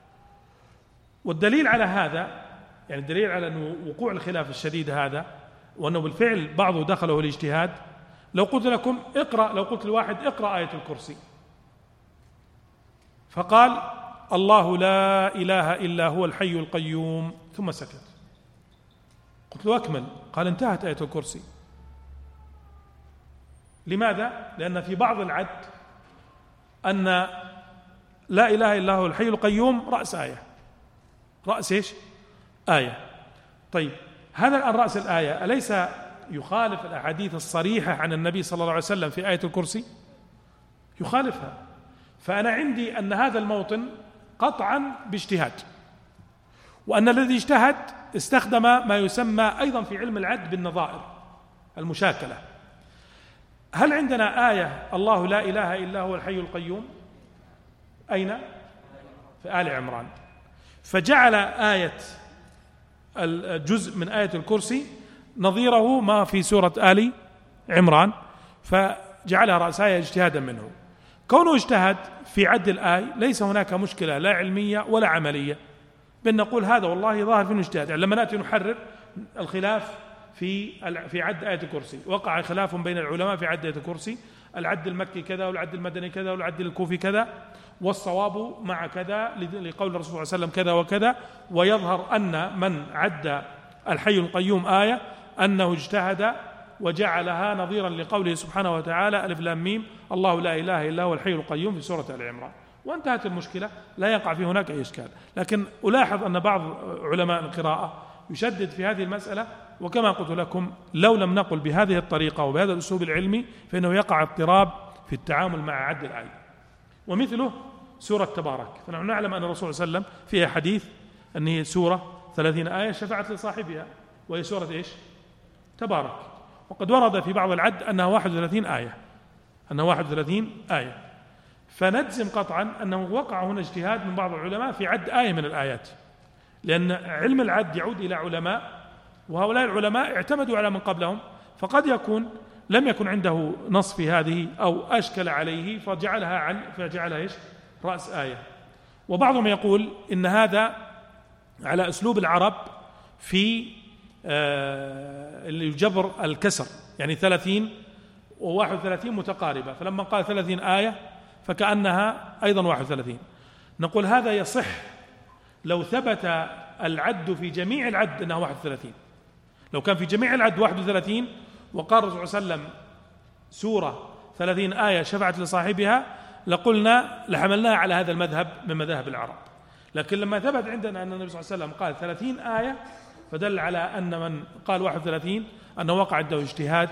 والدليل على هذا، يعني الدليل على أنه وقوع الخلاف الشديد هذا وأنه بالفعل بعضه دخله الاجتهاد، لو قلت لكم اقرأ لو قلت لواحد اقرأ آية الكرسي فقال الله لا إله إلا هو الحي القيوم ثم سكت، قلت له أكمل، قال انتهت آية الكرسي. لماذا؟ لأن في بعض العد أن لا إله إلا هو الحي القيوم رأس آية رأس إيش؟ آية. طيب هذا الآن رأس الآية أليس يخالف الأحاديث الصريحة عن النبي صلى الله عليه وسلم في آية الكرسي؟ يخالفها. فأنا عندي أن هذا الموطن قطعا باجتهاد، وأن الذي اجتهد استخدم ما يسمى أيضا في علم العد بالنظائر المشاكلة. هل عندنا آية الله لا إله إلا هو الحي القيوم؟ أين؟ في آل عمران. فجعل آية الجزء من آية الكرسي نظيره ما في سورة آل عمران، فجعلها رأس آية اجتهادا منه. كونه اجتهد في عد الآية ليس هناك مشكلة لا علمية ولا عملية، بل نقول هذا والله ظاهر في الاجتهاد. يعني لما نأتي نحرر الخلاف في في عد آية الكرسي، وقع خلاف بين العلماء في عد آية الكرسي، العد المكي كذا والعد المدني كذا والعد الكوفي كذا، والصواب مع كذا لقول الرسول صلى الله عليه وسلم كذا وكذا، ويظهر أن من عد الحي القيوم آية أنه اجتهد وجعلها نظيرا لقوله سبحانه وتعالى ألف لام ميم الله لا إله إلا هو الحي القيوم في سورة آل عمران، وانتهت المشكلة، لا يقع في هناك أي إشكال. لكن ألاحظ أن بعض علماء القراءة يشدد في هذه المسألة، وكما قلت لكم لو لم نقل بهذه الطريقة وبهذا الأسلوب العلمي فإنه يقع اضطراب في التعامل مع عد الآية. ومثله سورة تبارك، فنحن نعلم أن الرسول صلى الله عليه وسلم فيها حديث أنه سورة ثلاثين آية شفعت لصاحبها، وهي سورة إيش؟ تبارك. وقد ورد في بعض العد أنها واحد وثلاثين آية أنها واحد وثلاثين آية. فنجزم قطعا أنه وقع هنا اجتهاد من بعض العلماء في عد آية من الآيات، لأن علم العد يعود إلى علماء، وهؤلاء العلماء اعتمدوا على من قبلهم، فقد يكون لم يكن عنده نص في هذه أو أشكل عليه فجعلها عن فجعلها إيش؟ رأس آية. وبعضهم يقول إن هذا على أسلوب العرب في آه اللي يجبر الكسر، يعني ثلاثين وواحد وثلاثين متقاربة، فلما قال ثلاثين آية فكأنها أيضا واحد وثلاثين. نقول هذا يصح لو ثبت العد في جميع العد أنها واحد وثلاثين، لو كان في جميع العد واحد وثلاثين وقال الرسول صلى الله عليه وسلم سورة ثلاثين آية شفعت لصاحبها لقلنا لحملناها على هذا المذهب من مذاهب العرب. لكن لما ثبت عندنا أن النبي صلى الله عليه وسلم قال ثلاثين آية فدل على أن من قال واحد وثلاثين أنه وقع عنده اجتهاد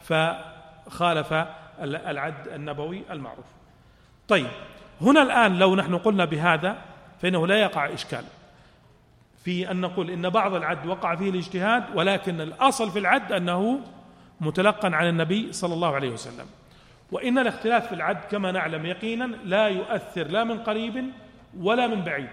فخالف العد النبوي المعروف. طيب هنا الآن لو نحن قلنا بهذا فإنه لا يقع إشكال في أن نقول إن بعض العد وقع فيه الاجتهاد، ولكن الأصل في العد أنه متلقن عن النبي صلى الله عليه وسلم. وإن الاختلاف في العد كما نعلم يقينا لا يؤثر لا من قريب ولا من بعيد،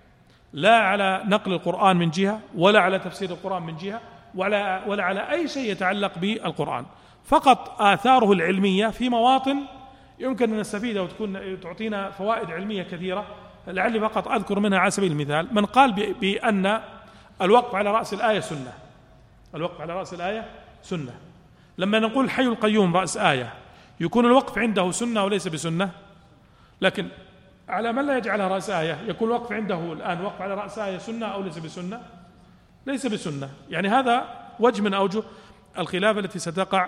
لا على نقل القرآن من جهة ولا على تفسير القرآن من جهة ولا, ولا على أي شيء يتعلق بالقرآن، فقط آثاره العلمية في مواطن يمكن أن نستفيدها وتكون تعطينا فوائد علمية كثيرة. لعلي فقط أذكر منها على سبيل المثال من قال بأن الوقف على رأس الآية سنة. الوقف على رأس الآية سنة. لما نقول الحي القيوم رأس آية يكون الوقف عنده سنة وليس بسنة، لكن على من لا يجعلها رأس آية يكون الوقف عنده الآن وقف على رأس آية سنة أو ليس بسنة؟ ليس بسنة. يعني هذا وجه من أوجه الخلاف التي ستقع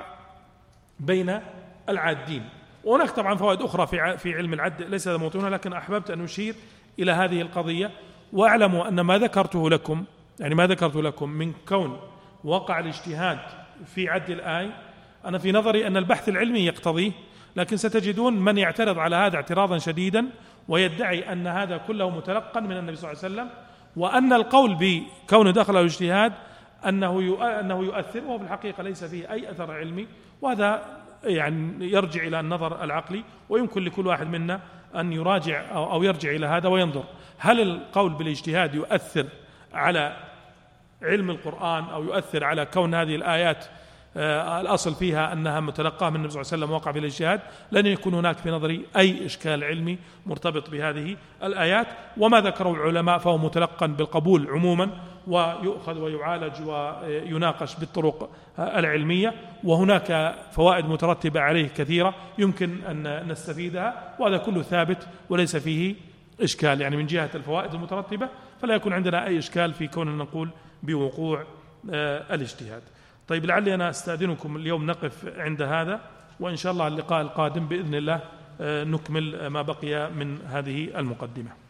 بين العادين. وهناك طبعا فوائد أخرى في في علم العد ليس هذا موضوعنا، لكن أحببت أن أشير إلى هذه القضية. واعلموا أن ما ذكرته لكم يعني ما ذكرت لكم من كون وقع الاجتهاد في عد الآية، أنا في نظري أن البحث العلمي يقتضيه، لكن ستجدون من يعترض على هذا اعتراضا شديدا ويدعي أن هذا كله متلقن من النبي صلى الله عليه وسلم، وأن القول بكونه دخل الاجتهاد أنه أنه يؤثر، وهو في الحقيقة ليس فيه أي أثر علمي. وهذا يعني يرجع إلى النظر العقلي، ويمكن لكل واحد منا أن يراجع أو يرجع إلى هذا وينظر هل القول بالاجتهاد يؤثر على علم القرآن أو يؤثر على كون هذه الآيات آه الأصل فيها أنها متلقاة من النبي صلى الله عليه وسلم وقع في الاجتهاد. لن يكون هناك في نظري أي إشكال علمي مرتبط بهذه الآيات، وما ذكره العلماء فهو متلقن بالقبول عموما، ويؤخذ ويعالج ويناقش بالطرق العلمية، وهناك فوائد مترتبة عليه كثيرة يمكن أن نستفيدها، وهذا كله ثابت وليس فيه إشكال. يعني من جهة الفوائد المترتبة فلا يكون عندنا أي إشكال في كون نقول بوقوع الاجتهاد. طيب لعلي أنا أستأذنكم اليوم نقف عند هذا، وإن شاء الله اللقاء القادم بإذن الله نكمل ما بقي من هذه المقدمة.